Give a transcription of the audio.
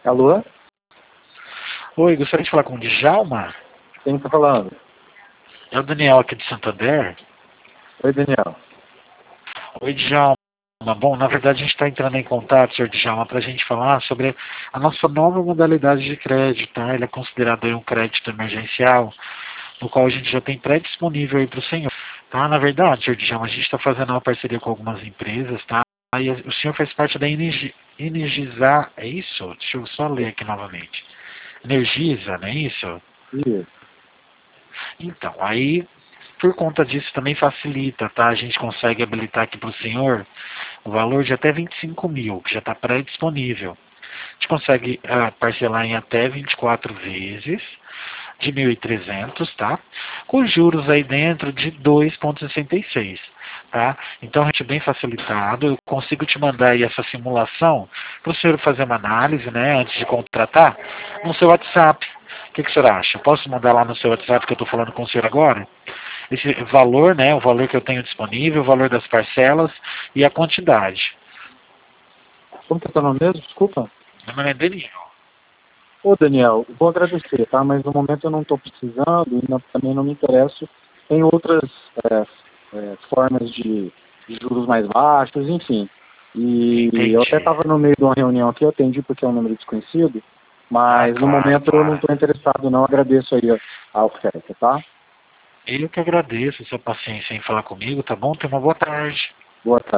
Alô? Oi, gostaria de falar com o Djalma. Quem está falando? É o Daniel aqui de Santander. Oi, Daniel. Oi, Djalma. Bom, na verdade a gente está entrando em contato, senhor Djalma, para a gente falar sobre a nossa nova modalidade de crédito, tá? Ele é considerado aí um crédito emergencial, no qual a gente já tem pré-disponível aí para o senhor. Tá? Na verdade, senhor Djalma, a gente está fazendo uma parceria com algumas empresas, tá? E o senhor faz parte da Energizar, é isso? Deixa eu só ler aqui novamente. Energisa, não é isso? Isso. Então, aí, por conta disso também facilita, tá? A gente consegue habilitar aqui para o senhor o valor de até 25 mil, que já está pré-disponível. A gente consegue parcelar em até 24 vezes, de 1.300, tá? Com juros aí dentro de 2,66, tá? Então, a gente é bem facilitado. Eu consigo te mandar aí essa simulação para o senhor fazer uma análise, né, antes de contratar, no seu WhatsApp. O que o senhor acha? Posso mandar lá no seu WhatsApp que eu estou falando com o senhor agora? Esse valor, né, o valor que eu tenho disponível, o valor das parcelas e a quantidade. Como que é teu nome mesmo? Desculpa. Meu nome é Daniel. Ô, Daniel, vou agradecer, tá? Mas no momento eu não estou precisando e também não me interesso em outras formas de juros mais baixos, enfim. E eu até Entendi. estava no meio de uma reunião aqui, eu atendi porque é um número desconhecido, Ah, mas no claro, momento eu não claro. estou interessado, não. Agradeço aí a oferta, tá? Eu que agradeço a sua paciência em falar comigo, tá bom? Tenha uma boa tarde. Boa tarde.